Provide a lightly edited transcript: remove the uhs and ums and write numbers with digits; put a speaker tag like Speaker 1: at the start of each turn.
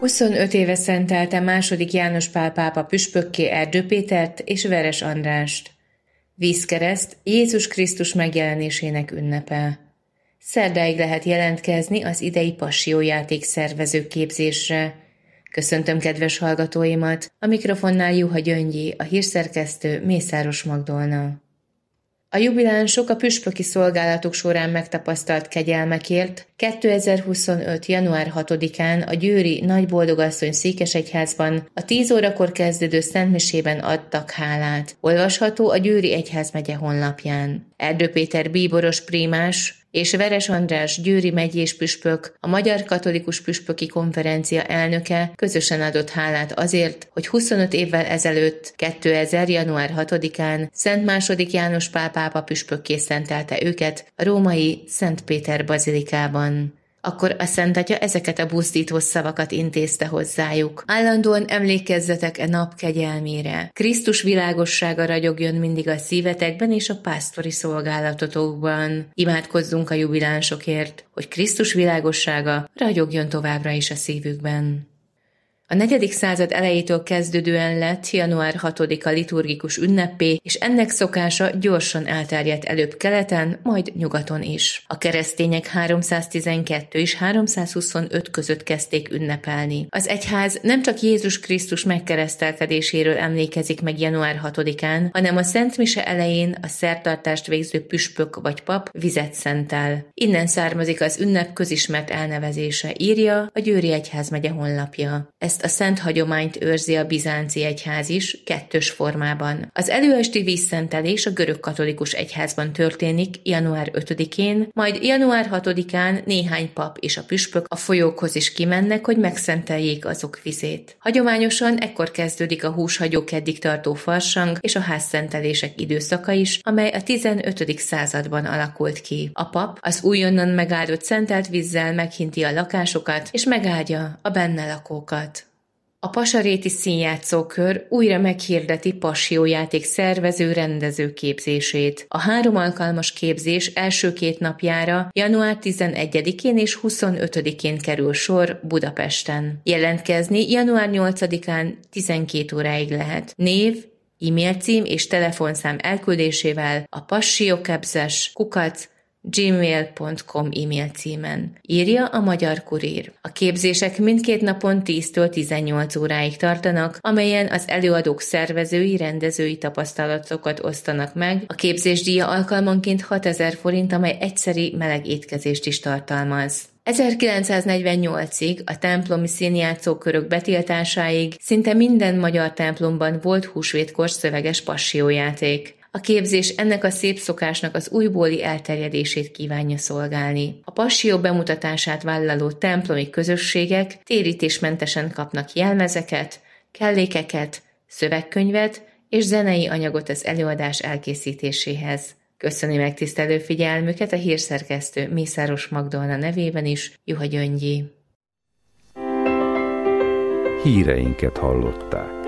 Speaker 1: 25 éve szentelte második János Pál pápa püspökké Erdő Pétert és Veres Andrást. Vízkereszt Jézus Krisztus megjelenésének ünnepe. Szerdáig lehet jelentkezni az idei Passió-játék szervező képzésre. Köszöntöm kedves hallgatóimat, a mikrofonnál Juha Gyöngyi, a hírszerkesztő Mészáros Magdolna. A jubilánsok a püspöki szolgálatuk során megtapasztalt kegyelmekért 2025. január 6-án a győri Nagyboldogasszony székesegyházban a 10 órakor kezdődő szentmisében adtak hálát. Olvasható a Győri Egyházmegye honlapján. Erdő Péter bíboros prímás és Veres András győri megyés püspök, a Magyar Katolikus Püspöki Konferencia elnöke közösen adott hálát azért, hogy 25 évvel ezelőtt, 2000. január 6-án Szent II. János Pál pápa püspökké szentelte őket a római Szent Péter bazilikában. Akkor a Szent Atya ezeket a buzdító szavakat intézte hozzájuk. Állandóan emlékezzetek e nap kegyelmére. Krisztus világossága ragyogjon mindig a szívetekben és a pásztori szolgálatotokban. Imádkozzunk a jubilánsokért, hogy Krisztus világossága ragyogjon továbbra is a szívükben. A 4. század elejétől kezdődően lett január 6-a liturgikus ünneppé, és ennek szokása gyorsan elterjedt előbb keleten, majd nyugaton is. A keresztények 312 és 325 között kezdték ünnepelni. Az egyház nem csak Jézus Krisztus megkeresztelkedéséről emlékezik meg január 6-án, hanem a Szent Mise elején a szertartást végző püspök vagy pap vizet szentel. Innen származik az ünnep közismert elnevezése, írja a Győri Egyházmegye honlapja. Ezt a szent hagyományt őrzi a bizánci egyház is, kettős formában. Az előesti vízszentelés a görög katolikus egyházban történik január 5-én, majd január 6-án néhány pap és a püspök a folyókhoz is kimennek, hogy megszenteljék azok vizét. Hagyományosan ekkor kezdődik a húshagyó keddig tartó farsang és a házszentelések időszaka is, amely a 15. században alakult ki. A pap az újonnan megáldott szentelt vízzel meghinti a lakásokat és megáldja a benne lakókat. A Pasaréti Színjátszókör újra meghirdeti Passió-játék szervező rendező képzését. A 3 alkalmas képzés első 2 napjára január 11-én és 25-én kerül sor Budapesten. Jelentkezni január 8-án 12 óráig lehet. Név, e-mail cím és telefonszám elküldésével a passiokebzes@gmail.com e-mail címen. Írja a Magyar Kurír. A képzések mindkét napon 10-től 18 óráig tartanak, amelyen az előadók szervezői, rendezői tapasztalatokat osztanak meg. A képzés díja alkalmanként 6000 forint, amely egyszeri meleg étkezést is tartalmaz. 1948-ig, a templomi színjátszókörök betiltásáig szinte minden magyar templomban volt húsvétkor szöveges passiójáték. A képzés ennek a szép szokásnak az újbóli elterjedését kívánja szolgálni. A passió bemutatását vállaló templomi közösségek térítésmentesen kapnak jelmezeket, kellékeket, szövegkönyvet és zenei anyagot az előadás elkészítéséhez. Köszöni megtisztelő figyelmüket a hírszerkesztő Mészáros Magdolna nevében is, Juha Gyöngyi.
Speaker 2: Híreinket hallották.